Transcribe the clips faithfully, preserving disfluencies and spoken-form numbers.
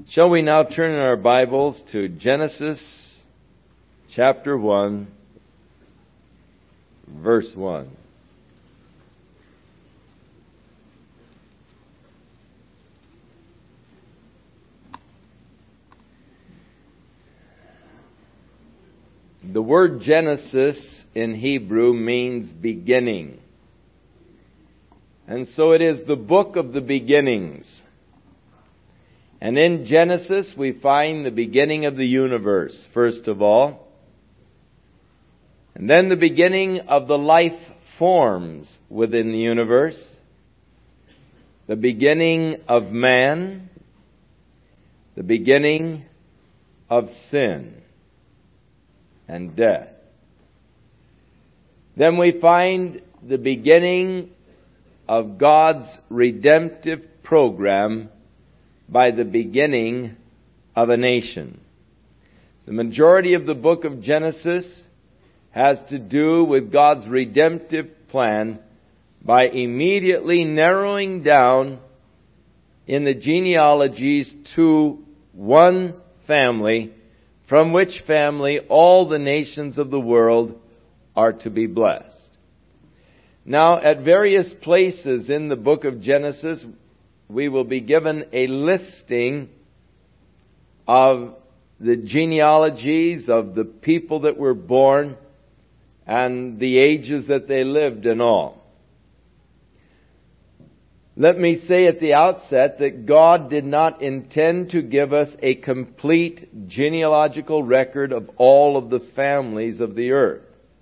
Shall we now turn in our Bibles to Genesis chapter one, verse one. The word Genesis in Hebrew means beginning. And so it is the book of the beginnings. And in Genesis we find the beginning of the universe, first of all. And then the beginning of the life forms within the universe. The beginning of man. The beginning of sin and death. Then we find the beginning of God's redemptive program by the beginning of a nation. The majority of the book of Genesis has to do with God's redemptive plan by immediately narrowing down in the genealogies to one family, from which family all the nations of the world are to be blessed. Now, at various places in the book of Genesis, we will be given a listing of the genealogies of the people that were born and the ages that they lived and all. Let me say at the outset that God did not intend to give us a complete genealogical record of all of the families of the earth.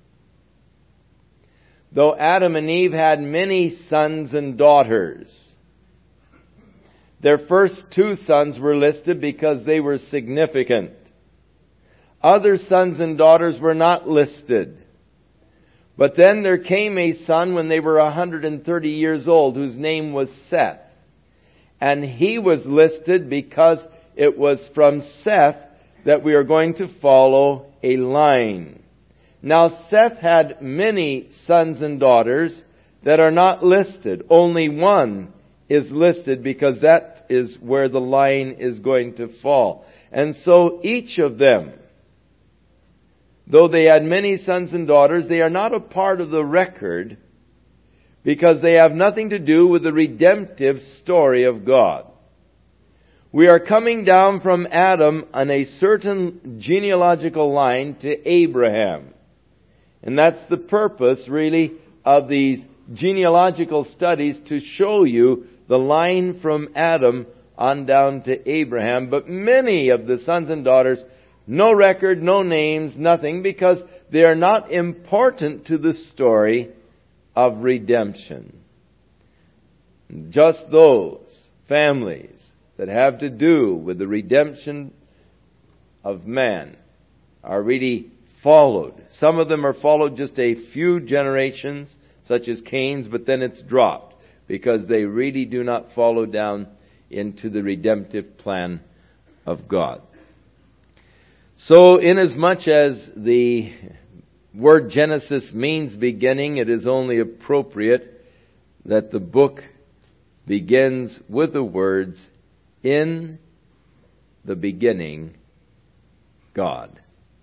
Though Adam and Eve had many sons and daughters, their first two sons were listed because they were significant. Other sons and daughters were not listed. But then there came a son when they were one hundred thirty years old, whose name was Seth. And he was listed because it was from Seth that we are going to follow a line. Now Seth had many sons and daughters that are not listed. Only one is listed because that is where the line is going to fall. And so each of them, though they had many sons and daughters, they are not a part of the record because they have nothing to do with the redemptive story of God. We are coming down from Adam on a certain genealogical line to Abraham. And that's the purpose, really, of these genealogical studies, to show you the line from Adam on down to Abraham. But many of the sons and daughters, no record, no names, nothing, because they are not important to the story of redemption. Just those families that have to do with the redemption of man are really followed. Some of them are followed just a few generations, such as Cain's, but then it's dropped because they really do not follow down into the redemptive plan of God. So, inasmuch as the word Genesis means beginning, it is only appropriate that the book begins with the words, "In the beginning, God."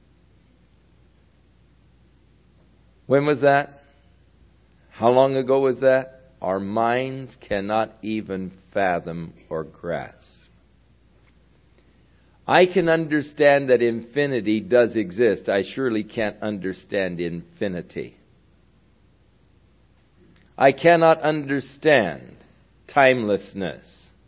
When was that? How long ago was that? Our minds cannot even fathom or grasp. I can understand that infinity does exist. I surely can't understand infinity. I cannot understand timelessness,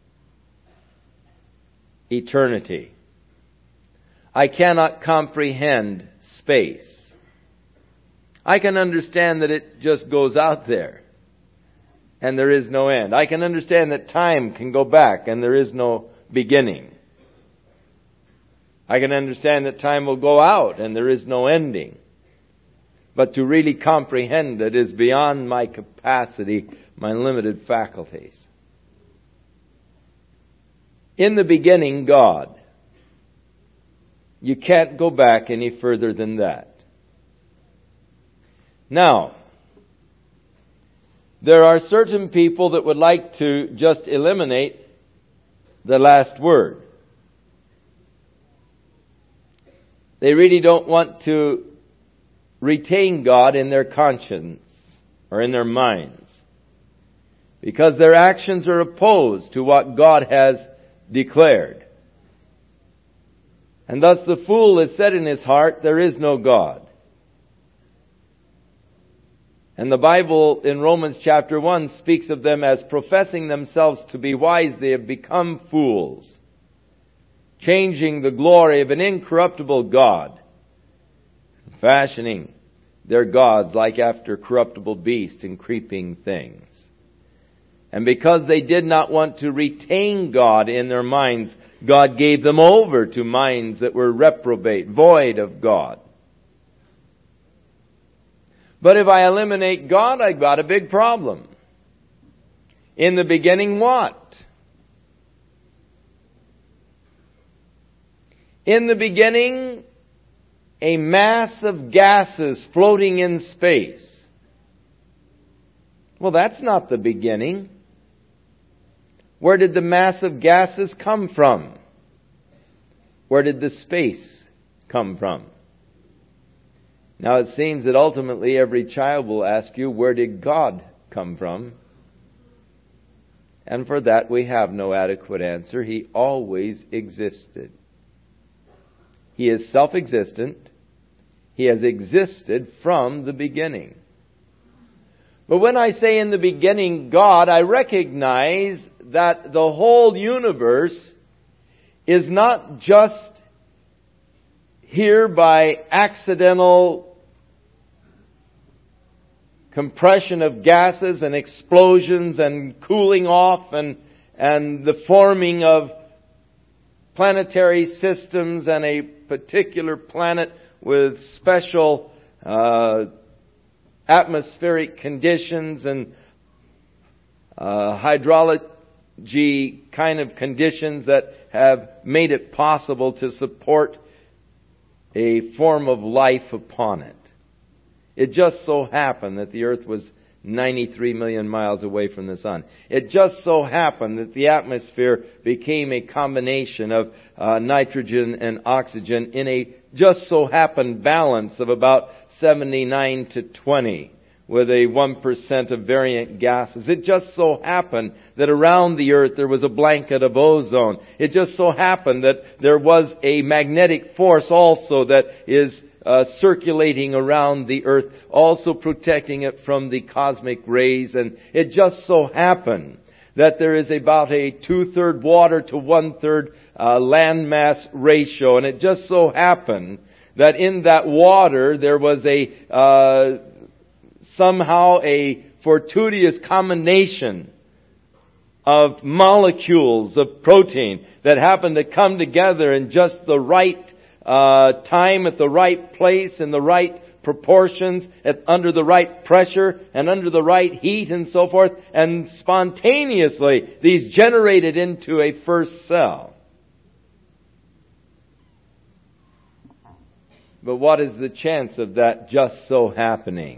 eternity. I cannot comprehend space. I can understand that it just goes out there and there is no end. I can understand that time can go back and there is no beginning. I can understand that time will go out and there is no ending. But to really comprehend it is beyond my capacity, my limited faculties. In the beginning, God. You can't go back any further than that. Now, there are certain people that would like to just eliminate the last word. They really don't want to retain God in their conscience or in their minds, because their actions are opposed to what God has declared. And thus the fool has said in his heart, there is no God. And the Bible in Romans chapter one speaks of them as professing themselves to be wise. They have become fools, changing the glory of an incorruptible God, fashioning their gods like after corruptible beasts and creeping things. And because they did not want to retain God in their minds, God gave them over to minds that were reprobate, void of God. But if I eliminate God, I've got a big problem. In the beginning, what? In the beginning, a mass of gases floating in space. Well, that's not the beginning. Where did the mass of gases come from? Where did the space come from? Now it seems that ultimately every child will ask you, where did God come from? And for that we have no adequate answer. He always existed. He is self-existent. He has existed from the beginning. But when I say in the beginning God, I recognize that the whole universe is not just here by accidental compression of gases and explosions and cooling off and, and the forming of planetary systems and a particular planet with special uh, atmospheric conditions and uh, hydrology kind of conditions that have made it possible to support a form of life upon it. It just so happened that the earth was ninety-three million miles away from the sun. It just so happened that the atmosphere became a combination of uh, nitrogen and oxygen in a just so happened balance of about seventy-nine to twenty, with a one percent of variant gases. It just so happened that around the earth there was a blanket of ozone. It just so happened that there was a magnetic force also that is Uh, circulating around the earth, also protecting it from the cosmic rays. And it just so happened that there is about a two-third water to one-third uh, landmass ratio. And it just so happened that in that water there was a uh, somehow a fortuitous combination of molecules of protein that happened to come together in just the right Uh, time at the right place in the right proportions at, under the right pressure and under the right heat and so forth, and spontaneously these generated into a first cell. But what is the chance of that just so happening?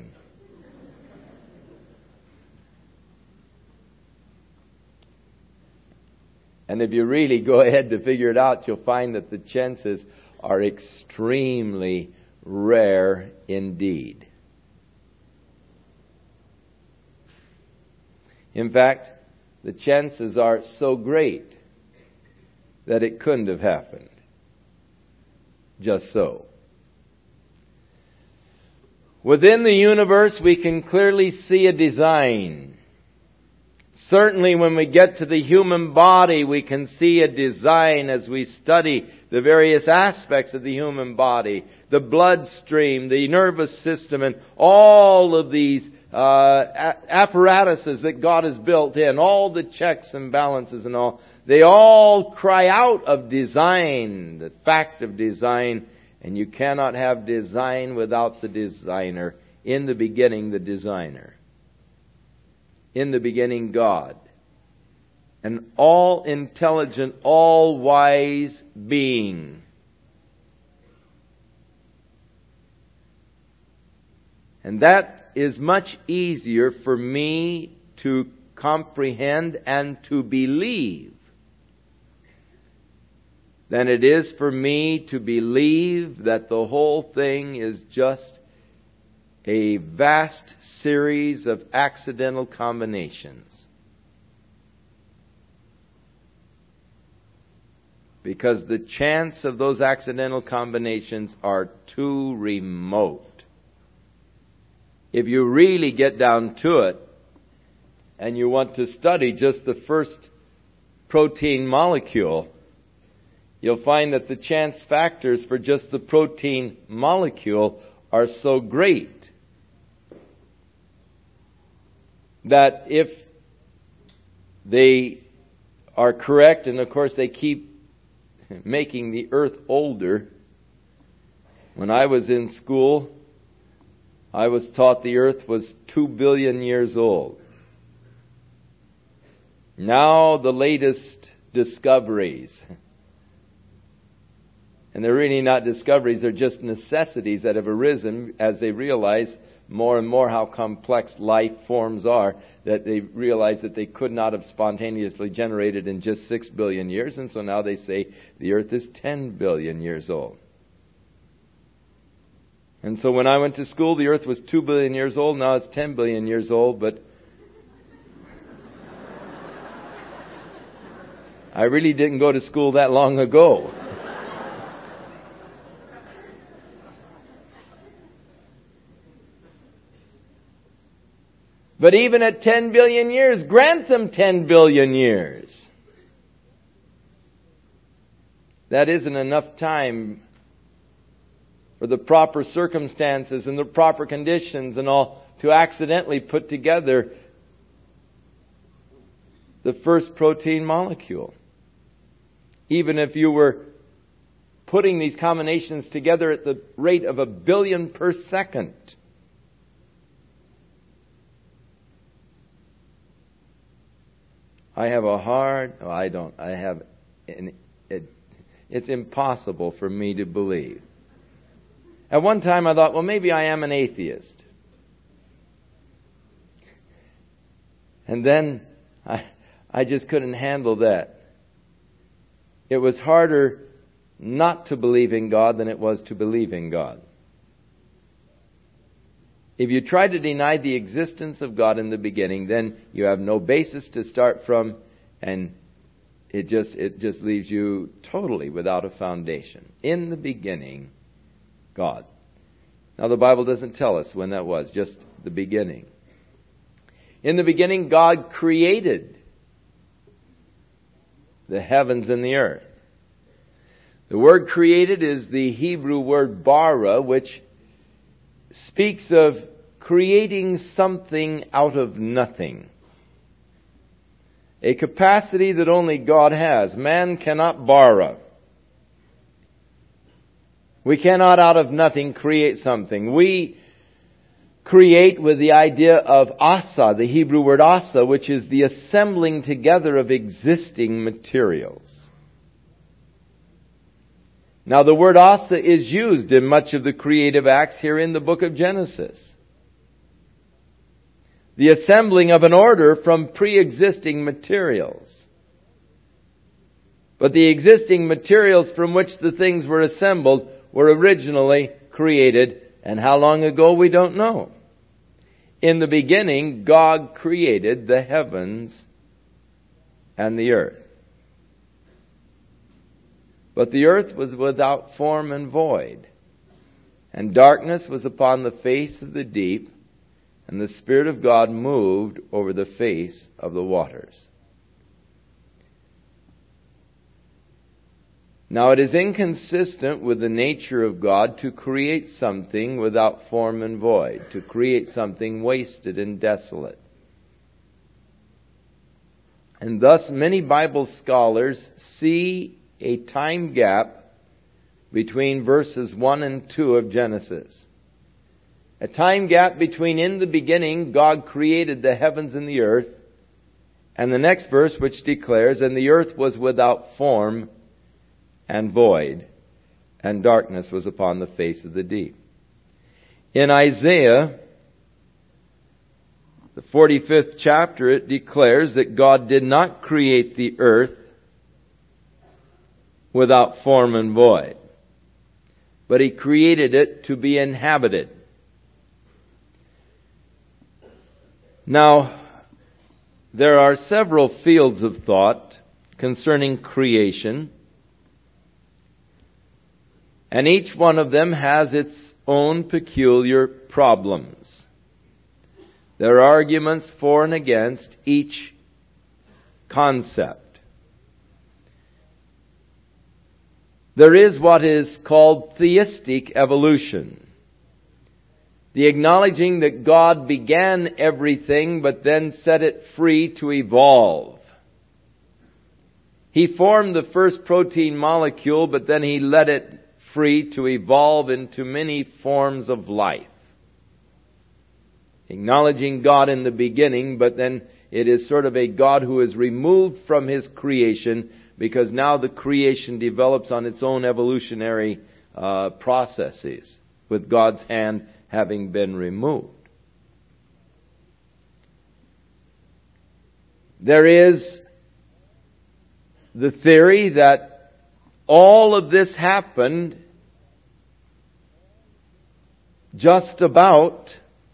And if you really go ahead to figure it out, you'll find that the chances are extremely rare indeed. In fact, the chances are so great that it couldn't have happened just so. Within the universe, we can clearly see a design. Certainly when we get to the human body, we can see a design as we study the various aspects of the human body, the bloodstream, the nervous system, and all of these uh, apparatuses that God has built in, all the checks and balances and all. They all cry out of design, the fact of design, and you cannot have design without the designer. In the beginning, the designer. In the beginning, God. An all-intelligent, all-wise being. And that is much easier for me to comprehend and to believe than it is for me to believe that the whole thing is just a vast series of accidental combinations. Because the chance of those accidental combinations are too remote. If you really get down to it, and you want to study just the first protein molecule, you'll find that the chance factors for just the protein molecule are so great that if they are correct, and of course they keep making the earth older. When I was in school, I was taught the earth was two billion years old. Now the latest discoveries, and they're really not discoveries, they're just necessities that have arisen as they realize more and more how complex life forms are, that they realize that they could not have spontaneously generated in just six billion years, and so now they say the earth is ten billion years old. And so when I went to school, the earth was two billion years old, now it's ten billion years old, but I really didn't go to school that long ago. But even at ten billion years, grant them ten billion years. That isn't enough time for the proper circumstances and the proper conditions and all to accidentally put together the first protein molecule. Even if you were putting these combinations together at the rate of a billion per second. I have a hard, oh, I don't, I have, an, it, it's impossible for me to believe. At one time I thought, well, maybe I am an atheist. And then I, I just couldn't handle that. It was harder not to believe in God than it was to believe in God. If you try to deny the existence of God in the beginning, then you have no basis to start from, and it just it just leaves you totally without a foundation. In the beginning, God. Now the Bible doesn't tell us when that was, just the beginning. In the beginning, God created the heavens and the earth. The word created is the Hebrew word bara, which speaks of creating something out of nothing. A capacity that only God has. Man cannot bara. We cannot out of nothing create something. We create with the idea of asa, the Hebrew word asa, which is the assembling together of existing materials. Now the word asa is used in much of the creative acts here in the book of Genesis. The assembling of an order from pre-existing materials. But the existing materials from which the things were assembled were originally created, and how long ago we don't know. In the beginning, God created the heavens and the earth. But the earth was without form and void, and darkness was upon the face of the deep, and the Spirit of God moved over the face of the waters. Now it is inconsistent with the nature of God to create something without form and void, to create something wasted and desolate. And thus many Bible scholars see a time gap between verses one and two of Genesis. A time gap between in the beginning God created the heavens and the earth, and the next verse which declares, and the earth was without form and void, and darkness was upon the face of the deep. In Isaiah, the forty-fifth chapter, it declares that God did not create the earth without form and void, but He created it to be inhabited. Now, there are several fields of thought concerning creation, and each one of them has its own peculiar problems. There are arguments for and against each concept. There is what is called theistic evolution, the acknowledging that God began everything but then set it free to evolve. He formed the first protein molecule, but then He let it free to evolve into many forms of life. Acknowledging God in the beginning, but then it is sort of a God who is removed from His creation, because now the creation develops on its own evolutionary uh, processes, with God's hand having been removed. There is the theory that all of this happened just about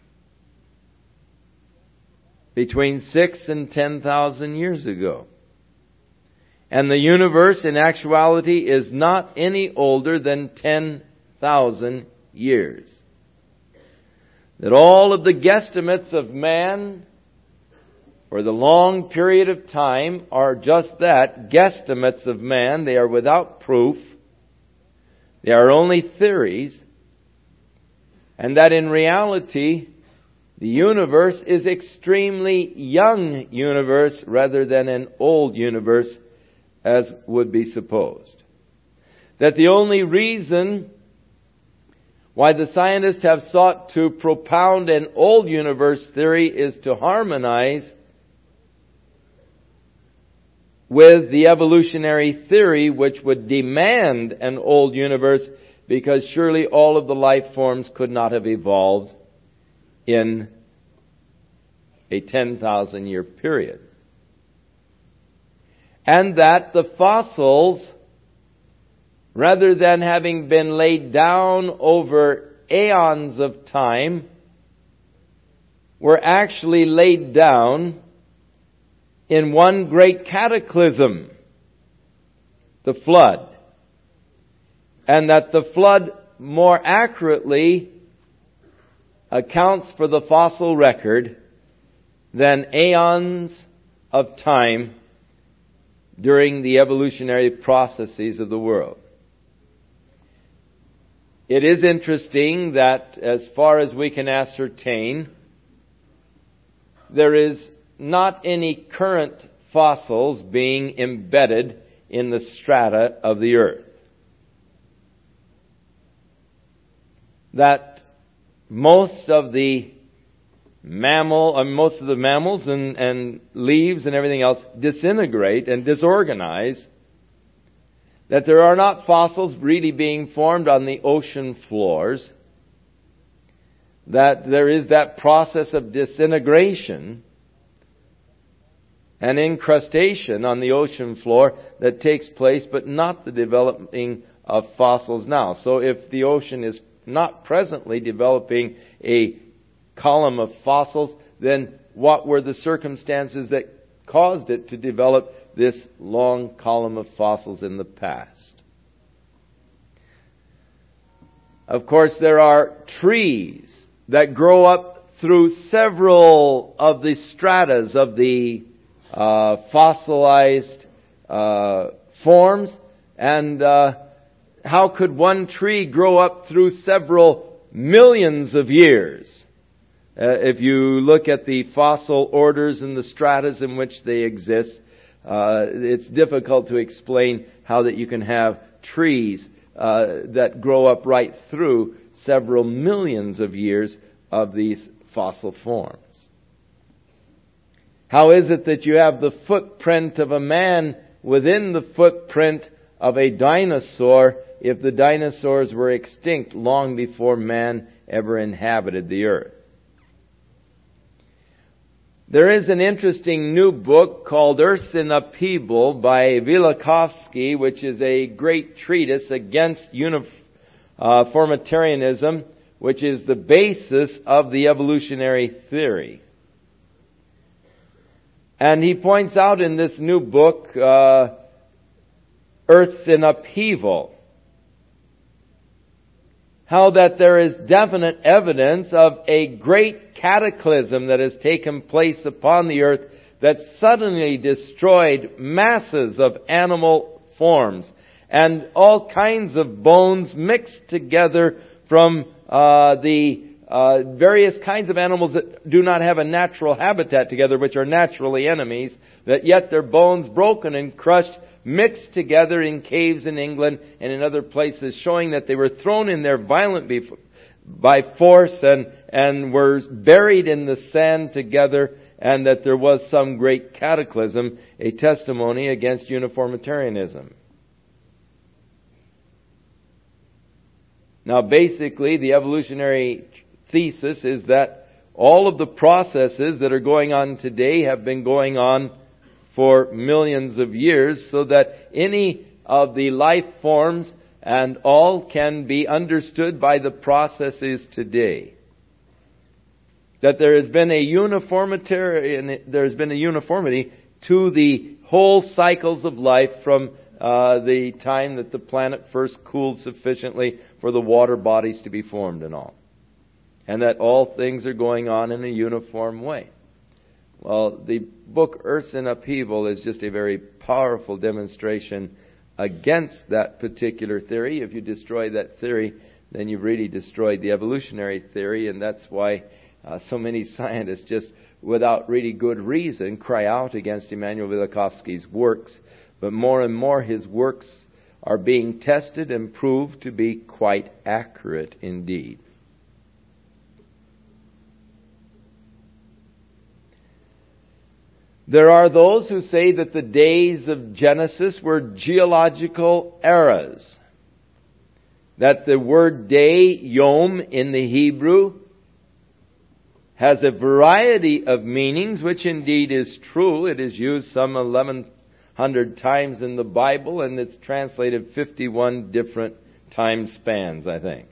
between six and ten thousand years ago. And the universe in actuality is not any older than ten thousand years. That all of the guesstimates of man for the long period of time are just that, guesstimates of man. They are without proof. They are only theories. And that in reality, the universe is extremely young universe rather than an old universe, as would be supposed. That the only reason why the scientists have sought to propound an old universe theory is to harmonize with the evolutionary theory, which would demand an old universe, because surely all of the life forms could not have evolved in a ten thousand year period. And that the fossils, rather than having been laid down over aeons of time, were actually laid down in one great cataclysm, the flood. And that the flood more accurately accounts for the fossil record than aeons of time during the evolutionary processes of the world. It is interesting that, as far as we can ascertain, there is not any current fossils being embedded in the strata of the earth. That most of the mammal, uh, most of the mammals and, and leaves and everything else disintegrate and disorganize. That there are not fossils really being formed on the ocean floors. That there is that process of disintegration and incrustation on the ocean floor that takes place, but not the developing of fossils now. So if the ocean is not presently developing a column of fossils, then what were the circumstances that caused it to develop this long column of fossils in the past? Of course, there are trees that grow up through several of the stratas of the uh, fossilized uh, forms, and uh, how could one tree grow up through several millions of years? Uh, if you look at the fossil orders and the stratas in which they exist, uh, it's difficult to explain how that you can have trees uh, that grow up right through several millions of years of these fossil forms. How is it that you have the footprint of a man within the footprint of a dinosaur if the dinosaurs were extinct long before man ever inhabited the earth? There is an interesting new book called Earth in Upheaval by Velikovsky, which is a great treatise against uniformitarianism, which is the basis of the evolutionary theory. And he points out in this new book, uh, Earth in Upheaval, how that there is definite evidence of a great cataclysm that has taken place upon the earth that suddenly destroyed masses of animal forms and all kinds of bones mixed together from uh, the uh, various kinds of animals that do not have a natural habitat together, which are naturally enemies, that yet their bones broken and crushed, mixed together in caves in England and in other places, showing that they were thrown in there violently by force and, and were buried in the sand together, and that there was some great cataclysm, a testimony against uniformitarianism. Now, basically, the evolutionary thesis is that all of the processes that are going on today have been going on for millions of years, so that any of the life forms and all can be understood by the processes today. That there has been a uniformitarian, there has been a uniformity to the whole cycles of life from uh, the time that the planet first cooled sufficiently for the water bodies to be formed and all. And that all things are going on in a uniform way. Well, the book Earth in Upheaval is just a very powerful demonstration against that particular theory. If you destroy that theory, then you've really destroyed the evolutionary theory, and that's why uh, so many scientists, just without really good reason, cry out against Immanuel Velikovsky's works. But more and more his works are being tested and proved to be quite accurate indeed. There are those who say that the days of Genesis were geological eras. That the word day, yom, in the Hebrew has a variety of meanings, which indeed is true. It is used some eleven hundred times in the Bible, and it's translated fifty-one different time spans, I think.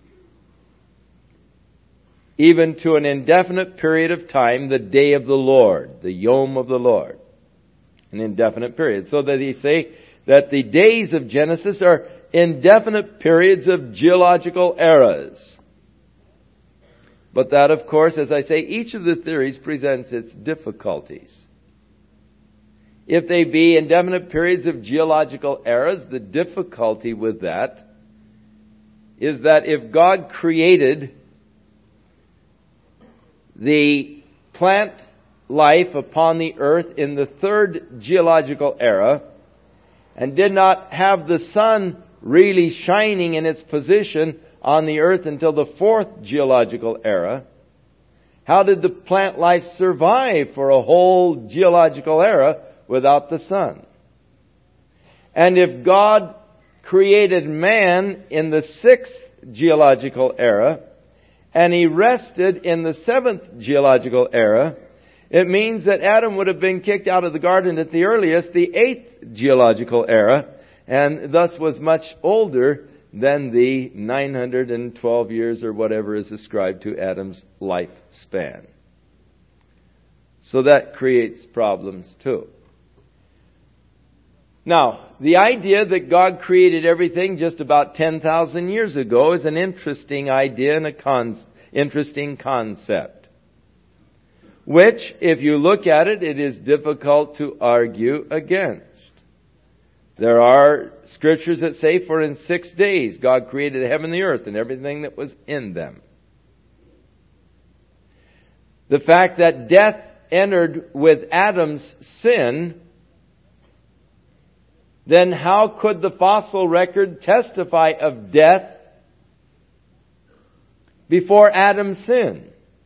Even to an indefinite period of time, the day of the Lord, the Yom of the Lord. An indefinite period. So that he say that the days of Genesis are indefinite periods of geological eras. But that, of course, as I say, each of the theories presents its difficulties. If they be indefinite periods of geological eras, the difficulty with that is that if God created the plant life upon the earth in the third geological era and did not have the sun really shining in its position on the earth until the fourth geological era, how did the plant life survive for a whole geological era without the sun? And if God created man in the sixth geological era, and he rested in the seventh geological era, it means that Adam would have been kicked out of the garden at the earliest, the eighth geological era, and thus was much older than the nine hundred twelve years or whatever is ascribed to Adam's lifespan. So that creates problems too. Now, the idea that God created everything just about ten thousand years ago is an interesting idea and a con- interesting concept, which, if you look at it, it is difficult to argue against. There are scriptures that say, for in six days God created the heaven and the earth and everything that was in them. The fact that death entered with Adam's sin, then how could the fossil record testify of death before Adam's sin?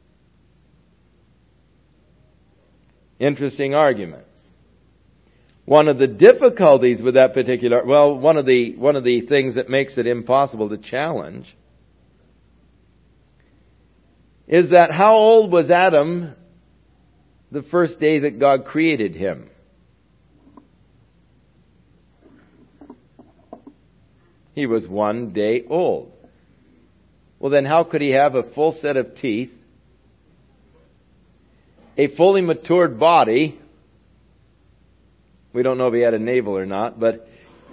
Interesting arguments. One of the difficulties with that particular, well, one of the one of the things that makes it impossible to challenge is that how old was Adam the first day that God created him? He was one day old. Well, then how could he have a full set of teeth, a fully matured body? We don't know if he had a navel or not, but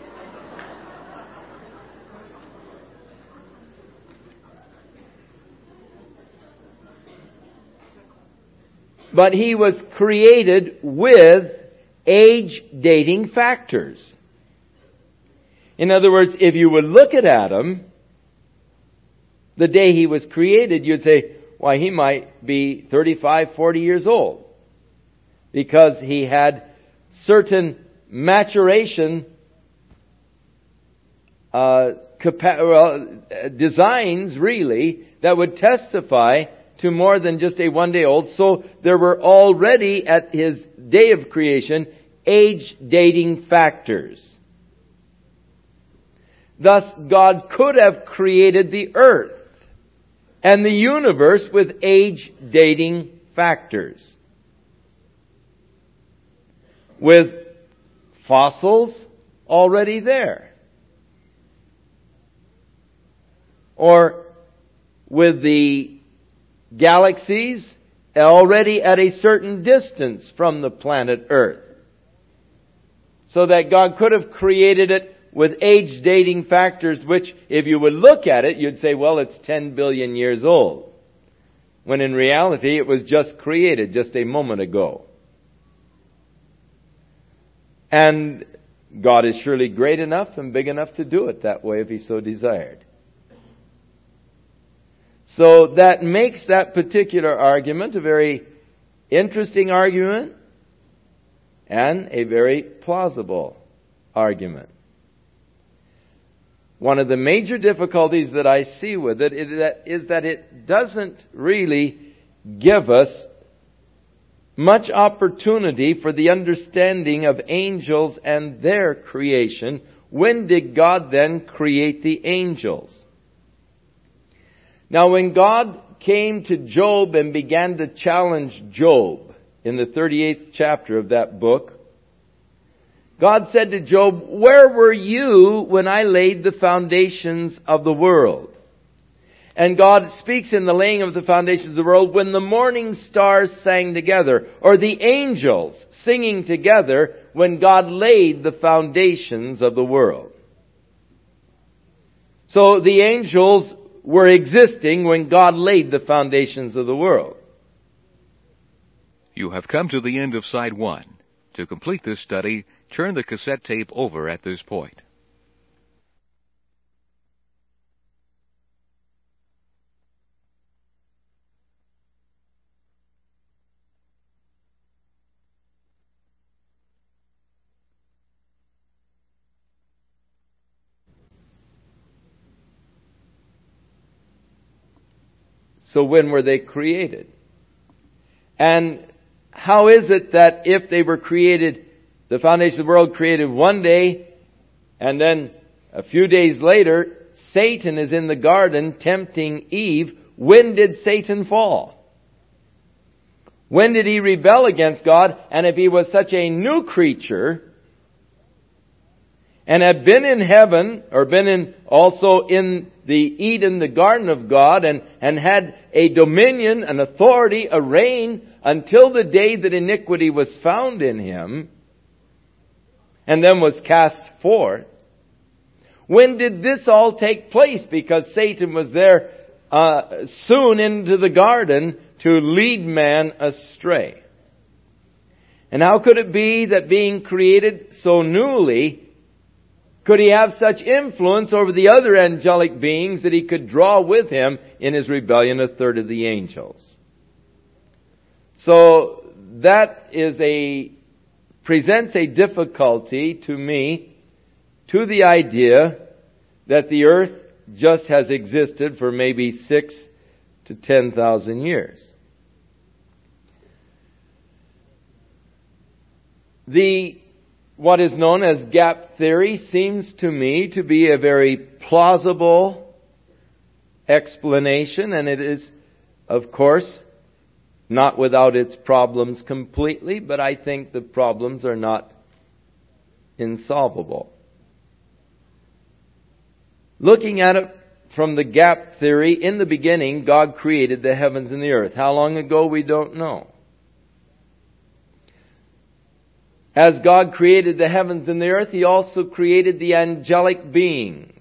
but he was created with age-dating factors. In other words, if you would look at Adam, the day he was created, you'd say, why, he might be thirty-five, forty years old. Because he had certain maturation uh, capa- well, designs, really, that would testify to more than just a one day old. So there were already, at his day of creation, age-dating factors. Thus, God could have created the earth and the universe with age-dating factors. With fossils already there. Or with the galaxies already at a certain distance from the planet Earth. So that God could have created it with age-dating factors, which, if you would look at it, you'd say, well, it's ten billion years old. When in reality, it was just created just a moment ago. And God is surely great enough and big enough to do it that way if He so desired. So that makes that particular argument a very interesting argument and a very plausible argument. One of the major difficulties that I see with it is that, is that it doesn't really give us much opportunity for the understanding of angels and their creation. When did God then create the angels? Now, when God came to Job and began to challenge Job in the thirty-eighth chapter of that book, God said to Job, "Where were you when I laid the foundations of the world?" And God speaks in the laying of the foundations of the world when the morning stars sang together, or the angels singing together when God laid the foundations of the world. So the angels were existing when God laid the foundations of the world. You have come to the end of Side one. To complete this study, turn the cassette tape over at this point. So when were they created? And how is it that if they were created, the foundation of the world created one day, and then a few days later, Satan is in the garden tempting Eve? When did Satan fall? When did he rebel against God? And if he was such a new creature, and had been in heaven, or been in also in the Eden, the garden of God, and, and had a dominion, an authority, a reign, until the day that iniquity was found in him, and then was cast forth. When did this all take place? Because Satan was there uh, soon into the garden to lead man astray. And how could it be that being created so newly, could he have such influence over the other angelic beings that he could draw with him in his rebellion a third of the angels? So that is a presents a difficulty to me to the idea that the earth just has existed for maybe six to ten thousand years. The what is known as gap theory seems to me to be a very plausible explanation, and it is, of course, not without its problems completely, but I think the problems are not insolvable. Looking at it from the gap theory, in the beginning, God created the heavens and the earth. How long ago, we don't know. As God created the heavens and the earth, He also created the angelic beings.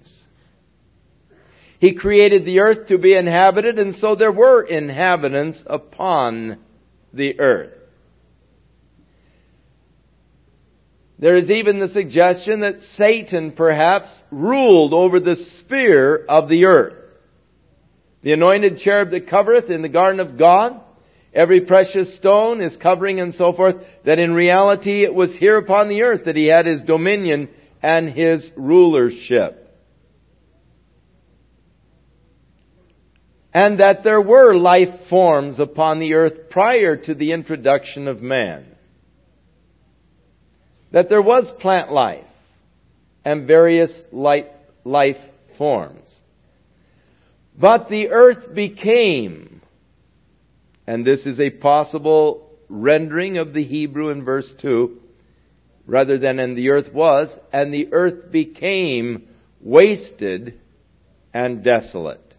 He created the earth to be inhabited, and so there were inhabitants upon the earth. There is even the suggestion that Satan perhaps ruled over the sphere of the earth. The anointed cherub that covereth in the garden of God, every precious stone is covering and so forth, that in reality it was here upon the earth that He had His dominion and His rulership. And that there were life forms upon the earth prior to the introduction of man. That there was plant life and various life, life forms. But the earth became, and this is a possible rendering of the Hebrew in verse two, rather than and the earth was, and the earth became wasted and desolate.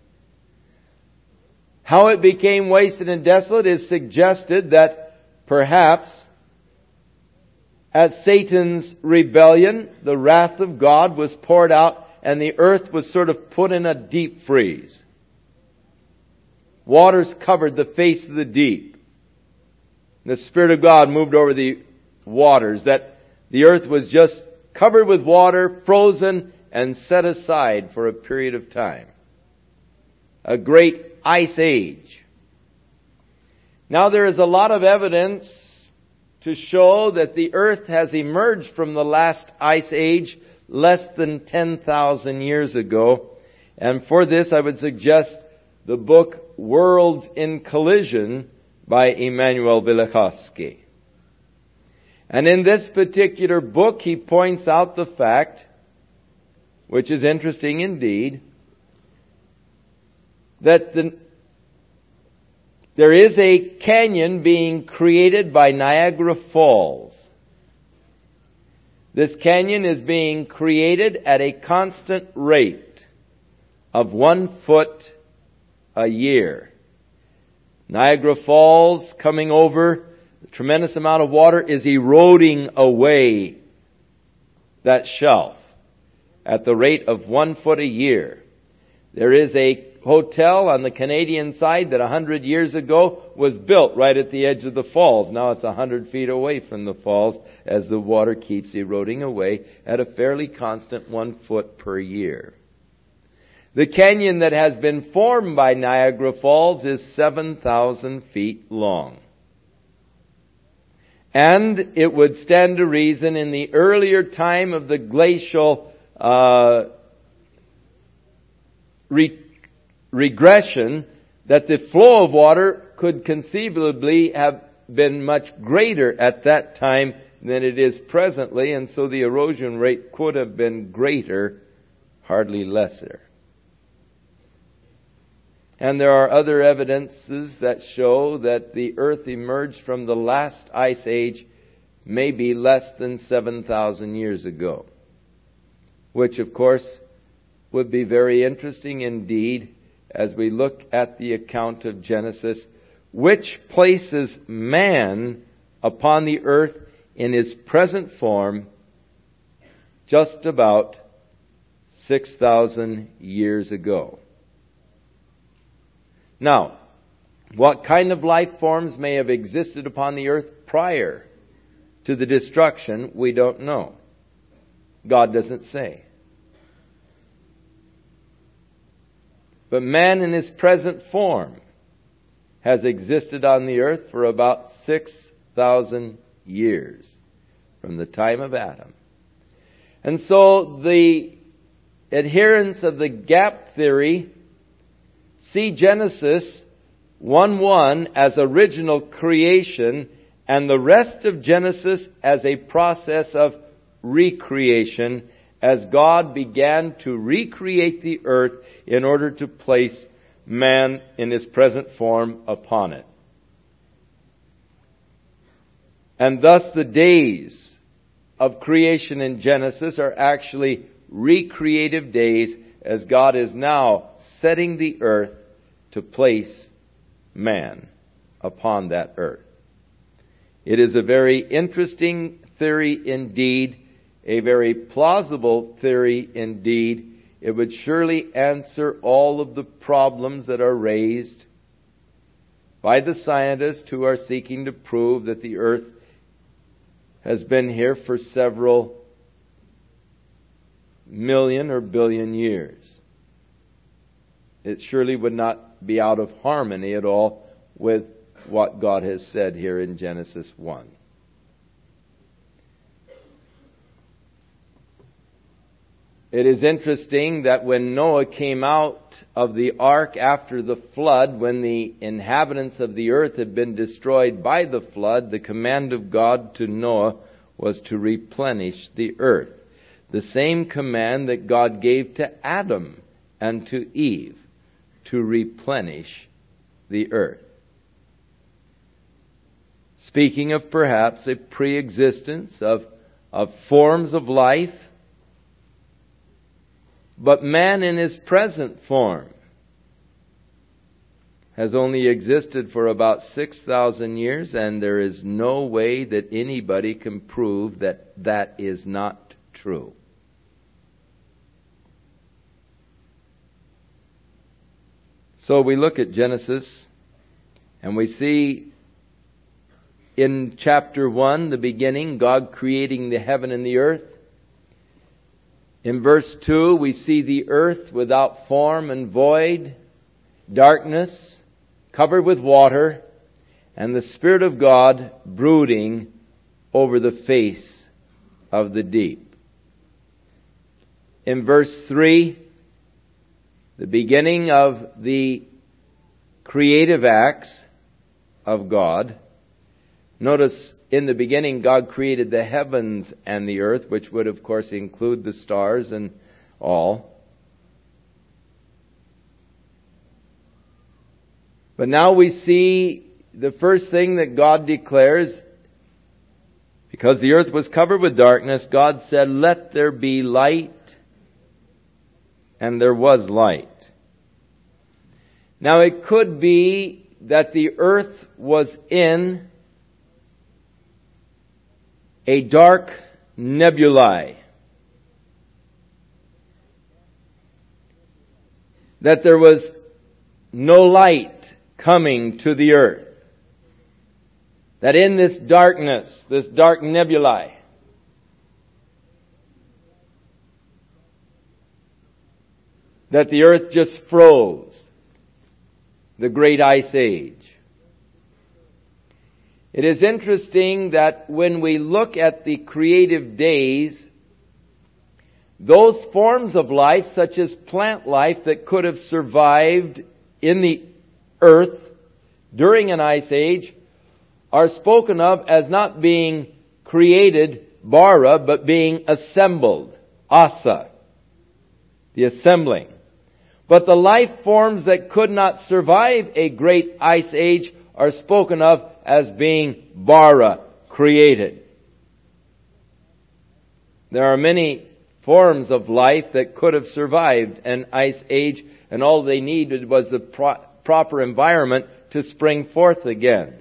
How it became wasted and desolate is suggested that perhaps at Satan's rebellion, the wrath of God was poured out and the earth was sort of put in a deep freeze. Waters covered the face of the deep. The Spirit of God moved over the waters, that the earth was just covered with water, frozen, and set aside for a period of time. A great ice age. Now there is a lot of evidence to show that the earth has emerged from the last ice age less than ten thousand years ago. And for this I would suggest the book Worlds in Collision by Immanuel Velikovsky. And in this particular book he points out the fact, which is interesting indeed, that the There is a canyon being created by Niagara Falls. This canyon is being created at a constant rate of one foot a year. Niagara Falls coming over, a tremendous amount of water is eroding away that shelf at the rate of one foot a year. There is a hotel on the Canadian side that a hundred years ago was built right at the edge of the falls. Now it's a hundred feet away from the falls as the water keeps eroding away at a fairly constant one foot per year. The canyon that has been formed by Niagara Falls is seven thousand feet long. And it would stand to reason in the earlier time of the glacial uh, re- regression that the flow of water could conceivably have been much greater at that time than it is presently, and so the erosion rate could have been greater, hardly lesser. And there are other evidences that show that the earth emerged from the last ice age maybe less than seven thousand years ago, which of course would be very interesting indeed as we look at the account of Genesis, which places man upon the earth in his present form just about six thousand years ago. Now, what kind of life forms may have existed upon the earth prior to the destruction, we don't know. God doesn't say. But man in his present form has existed on the earth for about six thousand years from the time of Adam. And so the adherents of the gap theory see Genesis one one as original creation and the rest of Genesis as a process of recreation as God began to recreate the earth in order to place man in his present form upon it. And thus the days of creation in Genesis are actually recreative days, as God is now setting the earth to place man upon that earth. It is a very interesting theory indeed, a very plausible theory indeed. It would surely answer all of the problems that are raised by the scientists who are seeking to prove that the earth has been here for several million or billion years. It surely would not be out of harmony at all with what God has said here in Genesis one. It is interesting that when Noah came out of the ark after the flood, when the inhabitants of the earth had been destroyed by the flood, the command of God to Noah was to replenish the earth. The same command that God gave to Adam and to Eve, to replenish the earth. Speaking of perhaps a pre-existence of, of forms of life, but man in his present form has only existed for about six thousand years, and there is no way that anybody can prove that that is not true. So we look at Genesis, and we see in chapter one, the beginning, God creating the heaven and the earth. In verse two, we see the earth without form and void, darkness, covered with water, and the Spirit of God brooding over the face of the deep. In verse three, the beginning of the creative acts of God. Notice, in the beginning, God created the heavens and the earth, which would, of course, include the stars and all. But now we see the first thing that God declares, because the earth was covered with darkness, God said, "Let there be light," and there was light. Now it could be that the earth was in a dark nebulae, that there was no light coming to the earth, that in this darkness, this dark nebulae, that the earth just froze, the great ice age. It is interesting that when we look at the creative days, those forms of life, such as plant life, that could have survived in the earth during an ice age, are spoken of as not being created, bara, but being assembled, asa, the assembling. But the life forms that could not survive a great ice age are spoken of as being bara, created. There are many forms of life that could have survived an ice age, and all they needed was the pro- proper environment to spring forth again.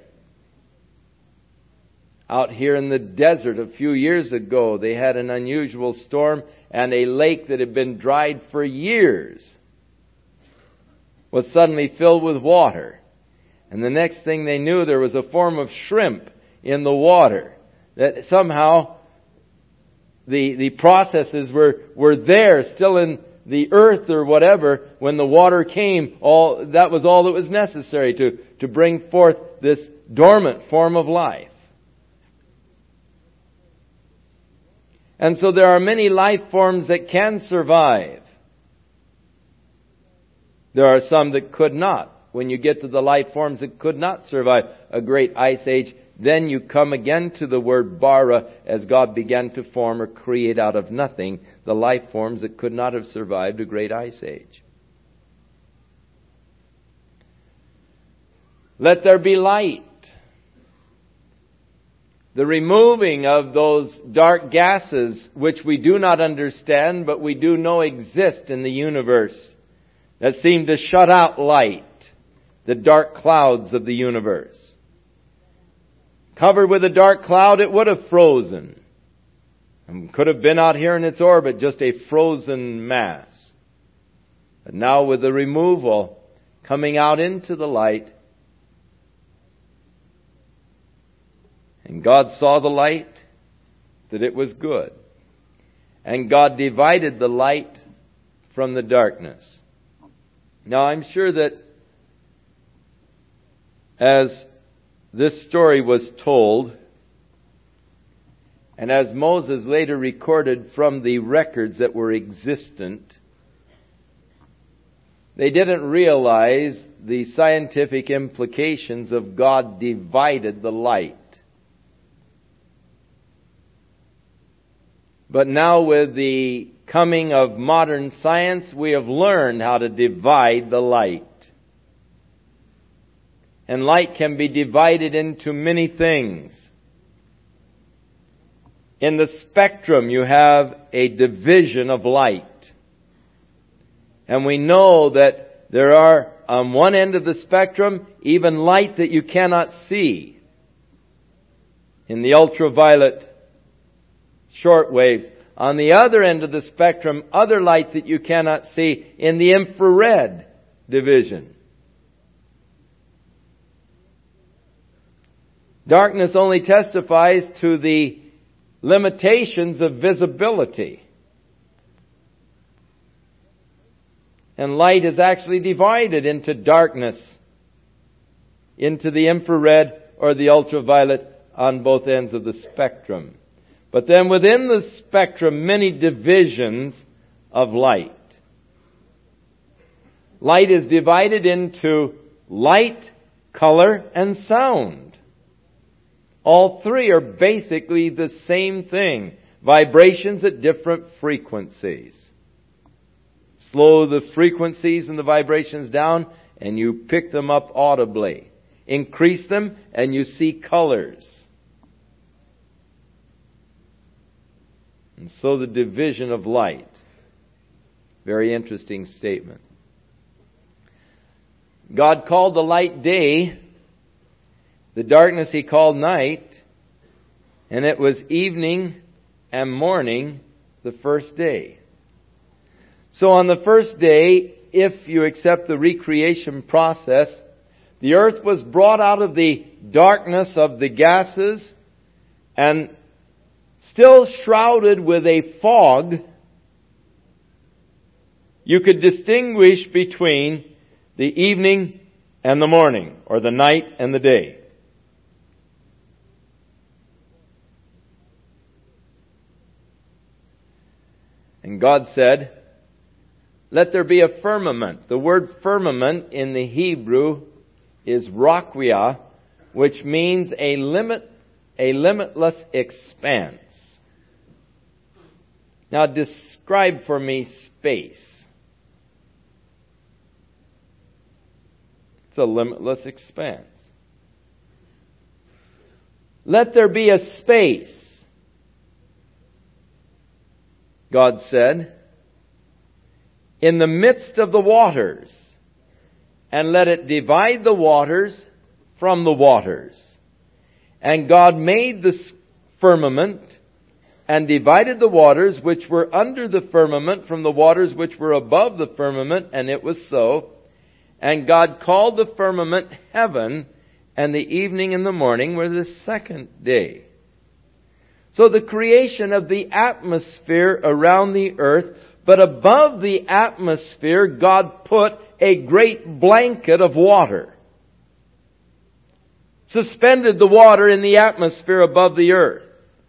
Out here in the desert a few years ago, they had an unusual storm, and a lake that had been dried for years was suddenly filled with water. And the next thing they knew, there was a form of shrimp in the water. That somehow the the processes were, were there, still in the earth or whatever. When the water came, all that was all that was necessary to, to bring forth this dormant form of life. And so there are many life forms that can survive. There are some that could not. When you get to the life forms that could not survive a great ice age, then you come again to the word bara, as God began to form or create out of nothing the life forms that could not have survived a great ice age. Let there be light. the removing of those dark gases which we do not understand, but we do know exist in the universe, that seem to shut out light, the dark clouds of the universe. Covered with a dark cloud, it would have frozen. And could have been out here in its orbit, just a frozen mass. But now with the removal, coming out into the light, and God saw the light, that it was good. And God divided the light from the darkness. Now I'm sure that as this story was told, and as Moses later recorded from the records that were existent, they didn't realize the scientific implications of God divided the light. But now with the coming of modern science, we have learned how to divide the light. And light can be divided into many things. In the spectrum, you have a division of light. And we know that there are, on one end of the spectrum, even light that you cannot see. In the ultraviolet short waves. On the other end of the spectrum, other light that you cannot see in the infrared division. Darkness only testifies to the limitations of visibility. And light is actually divided into darkness, into the infrared or the ultraviolet on both ends of the spectrum. But then within the spectrum, many divisions of light. Light is divided into light, color, and sound. All three are basically the same thing. Vibrations at different frequencies. Slow the frequencies and the vibrations down, and you pick them up audibly. Increase them, and you see colors. And so the division of light. Very interesting statement. God called the light day. The darkness He called night. And it was evening and morning the first day. So on the first day, if you accept the recreation process, the earth was brought out of the darkness of the gases and still shrouded with a fog. You could distinguish between the evening and the morning, or the night and the day. And God said, "Let there be a firmament." The word firmament in the Hebrew is raquia, which means a limit, a limitless expanse. Now describe for me space. It's a limitless expanse. Let there be a space, God said, in the midst of the waters, and let it divide the waters from the waters. And God made the firmament and divided the waters which were under the firmament from the waters which were above the firmament, and it was so. And God called the firmament heaven, and the evening and the morning were the second day. So the creation of the atmosphere around the earth, but above the atmosphere, God put a great blanket of water. Suspended the water in the atmosphere above the earth.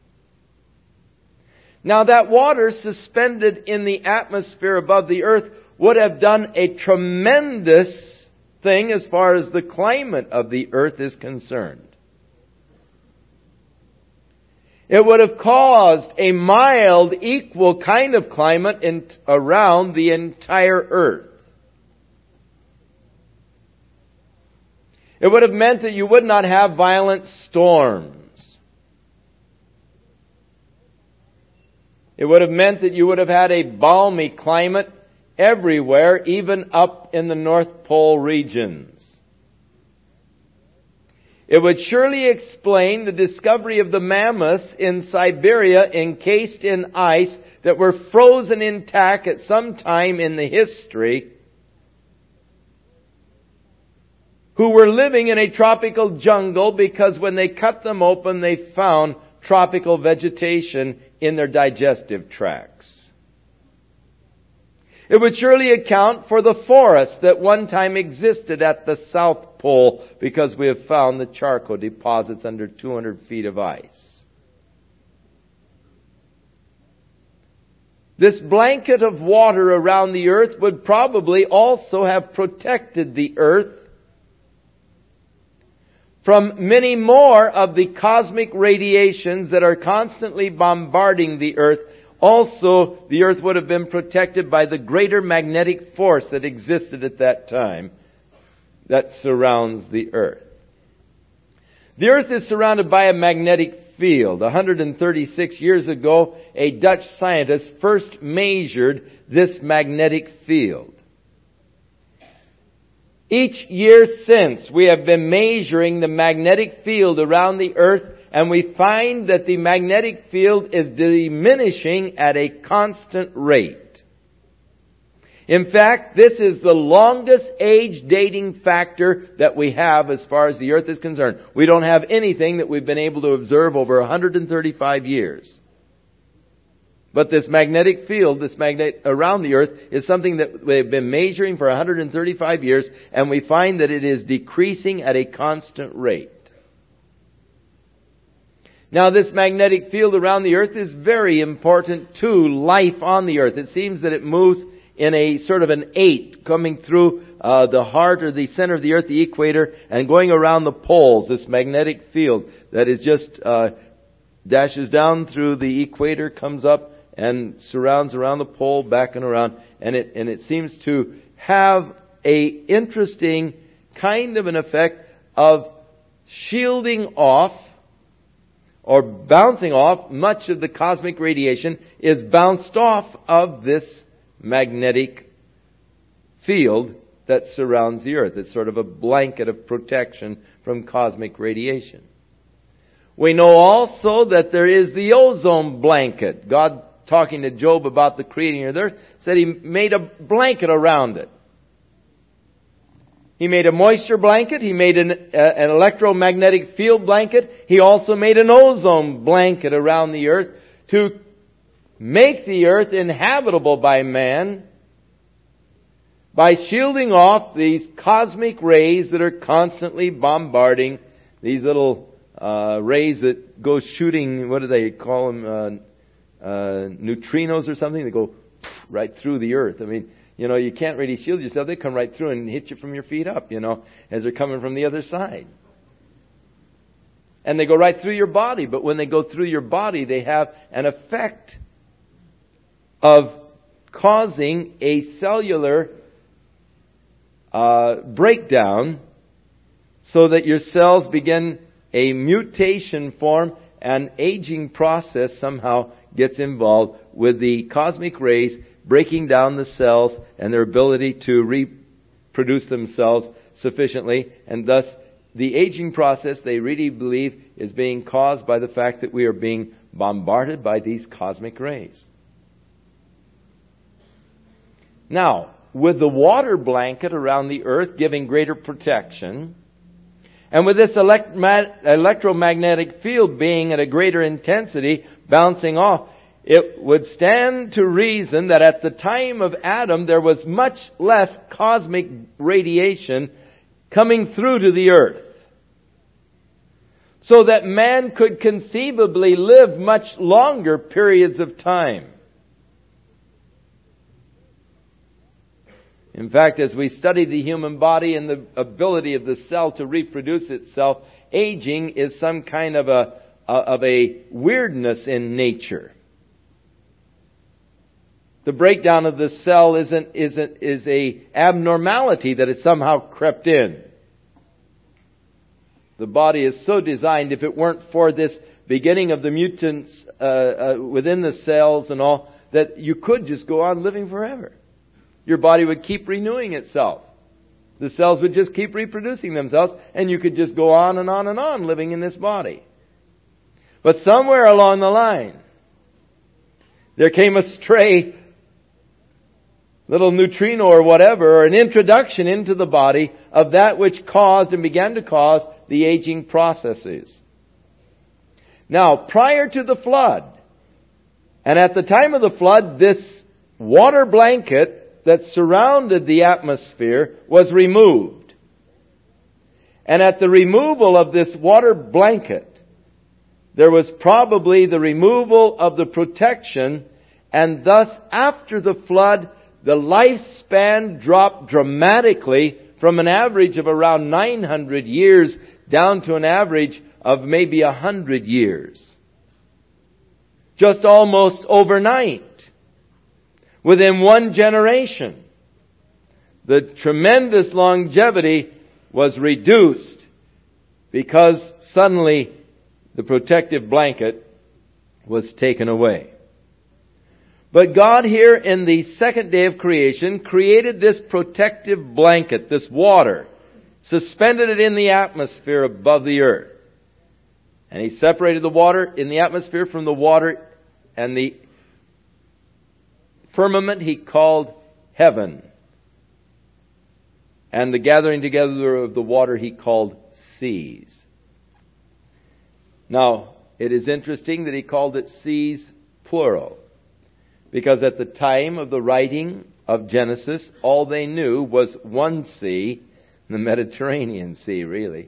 Now that water suspended in the atmosphere above the earth would have done a tremendous thing as far as the climate of the earth is concerned. It would have caused a mild, equal kind of climate in, around the entire earth. It would have meant that you would not have violent storms. It would have meant that you would have had a balmy climate everywhere, even up in the North Pole regions. It would surely explain the discovery of the mammoths in Siberia encased in ice that were frozen intact at some time in the history, who were living in a tropical jungle because when they cut them open they found tropical vegetation in their digestive tracts. It would surely account for the forest that one time existed at the South Pole because we have found the charcoal deposits under two hundred feet of ice. This blanket of water around the earth would probably also have protected the earth from many more of the cosmic radiations that are constantly bombarding the earth. Also, the earth would have been protected by the greater magnetic force that existed at that time that surrounds the earth. The earth is surrounded by a magnetic field. one hundred thirty-six years ago, a Dutch scientist first measured this magnetic field. Each year since, we have been measuring the magnetic field around the earth, and we find that the magnetic field is diminishing at a constant rate. In fact, this is the longest age dating factor that we have as far as the earth is concerned. We don't have anything that we've been able to observe over one hundred thirty-five years. But this magnetic field, this magnet around the earth, is something that we've been measuring for one hundred thirty-five years, and we find that it is decreasing at a constant rate. Now, this magnetic field around the earth is very important to life on the earth. It seems that it moves in a sort of an eight, coming through uh, the heart or the center of the earth, the equator, and going around the poles. This magnetic field that is just uh, dashes down through the equator, comes up and surrounds around the pole, back and around, and it and it seems to have a interesting kind of an effect of shielding off or bouncing off. Much of the cosmic radiation is bounced off of this magnetic field that surrounds the earth. It's sort of a blanket of protection from cosmic radiation. We know also that there is the ozone blanket. God, talking to Job about the creating of the earth, said He made a blanket around it. He made a moisture blanket. He made an, uh, an electromagnetic field blanket. He also made an ozone blanket around the earth to make the earth inhabitable by man by shielding off these cosmic rays that are constantly bombarding, these little uh, rays that go shooting, what do they call them, uh, uh, neutrinos or something, that go right through the earth. I mean, you know, you can't really shield yourself. They come right through and hit you from your feet up, you know, as they're coming from the other side. And they go right through your body. But when they go through your body, they have an effect of causing a cellular uh, breakdown so that your cells begin a mutation form, and aging process somehow gets involved with the cosmic rays breaking down the cells and their ability to reproduce themselves sufficiently. And thus, the aging process, they really believe, is being caused by the fact that we are being bombarded by these cosmic rays. Now, with the water blanket around the earth giving greater protection, and with this elect- electromagnetic field being at a greater intensity, bouncing off, it would stand to reason that at the time of Adam there was much less cosmic radiation coming through to the earth, so that man could conceivably live much longer periods of time. In fact, as we study the human body and the ability of the cell to reproduce itself, aging is some kind of a of a weirdness in nature. The breakdown of the cell isn't isn't is a abnormality that has somehow crept in. The body is so designed, if it weren't for this beginning of the mutants uh, uh, within the cells and all, that you could just go on living forever. Your body would keep renewing itself. The cells would just keep reproducing themselves, and you could just go on and on and on living in this body. But somewhere along the line, there came a stray little neutrino or whatever, or an introduction into the body of that which caused and began to cause the aging processes. Now, prior to the flood, and at the time of the flood, this water blanket that surrounded the atmosphere was removed. And at the removal of this water blanket, there was probably the removal of the protection, and thus after the flood, the lifespan dropped dramatically from an average of around nine hundred years down to an average of maybe one hundred years. Just almost overnight. Within one generation. The tremendous longevity was reduced because suddenly the protective blanket was taken away. But God here in the second day of creation created this protective blanket, this water, suspended it in the atmosphere above the earth. And He separated the water in the atmosphere from the water, and the firmament He called heaven. And the gathering together of the water He called seas. Now, it is interesting that He called it seas plural. Because at the time of the writing of Genesis, all they knew was one sea, the Mediterranean Sea, really.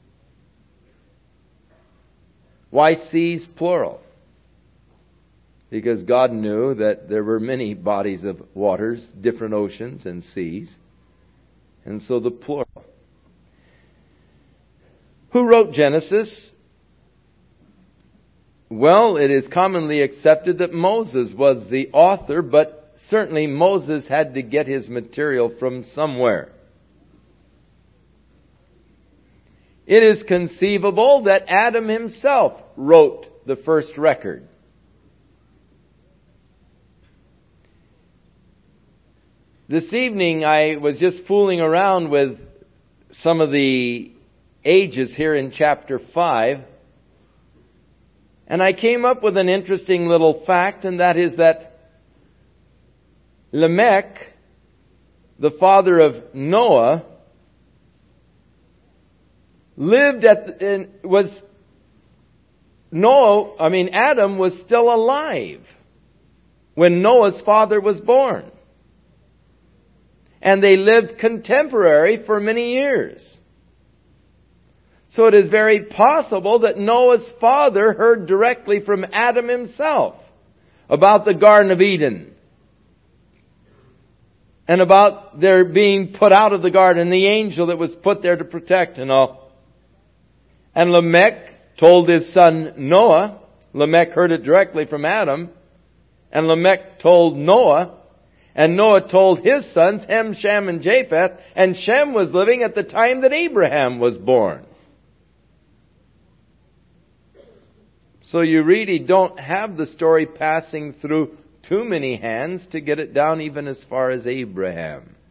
Why seas plural? Because God knew that there were many bodies of waters, different oceans and seas. And so the plural. Who wrote Genesis? Well, it is commonly accepted that Moses was the author, but certainly Moses had to get his material from somewhere. It is conceivable that Adam himself wrote the first record. This evening I was just fooling around with some of the ages here in chapter five. And I came up with an interesting little fact, and that is that Lamech, the father of Noah, lived at and was Noah, I mean Adam was still alive when Noah's father was born. And they lived contemporary for many years. So it is very possible that Noah's father heard directly from Adam himself about the Garden of Eden and about their being put out of the garden, the angel that was put there to protect and all. And Lamech told his son Noah. Lamech heard it directly from Adam. And Lamech told Noah. And Noah told his sons, Ham, Shem, and Japheth. And Shem was living at the time that Abraham was born. So you really don't have the story passing through too many hands to get it down even as far as Abraham.